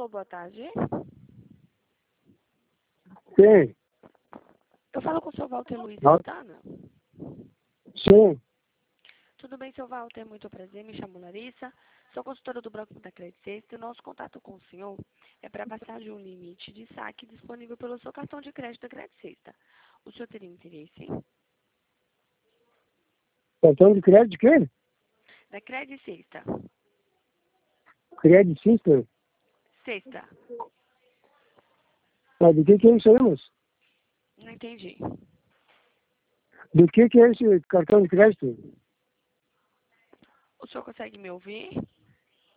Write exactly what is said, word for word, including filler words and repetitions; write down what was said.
Alô, boa tarde. Quem? Eu falo com o seu Walter Luiz Ah. Santana. Sim. Tudo bem, seu Walter? Muito prazer. Me chamo Larissa. Sou consultora do Banco da Credit Sexta e o nosso contato com o senhor é para passar de um limite de saque disponível pelo seu cartão de crédito da Credit Sexta. O senhor teria interesse? Cartão de crédito, quem? Da Credit Sexta. Crédito Sister? Sexta. Ah, do que que é isso aí, moço? Não entendi. Do que que é esse cartão de crédito? O senhor consegue me ouvir?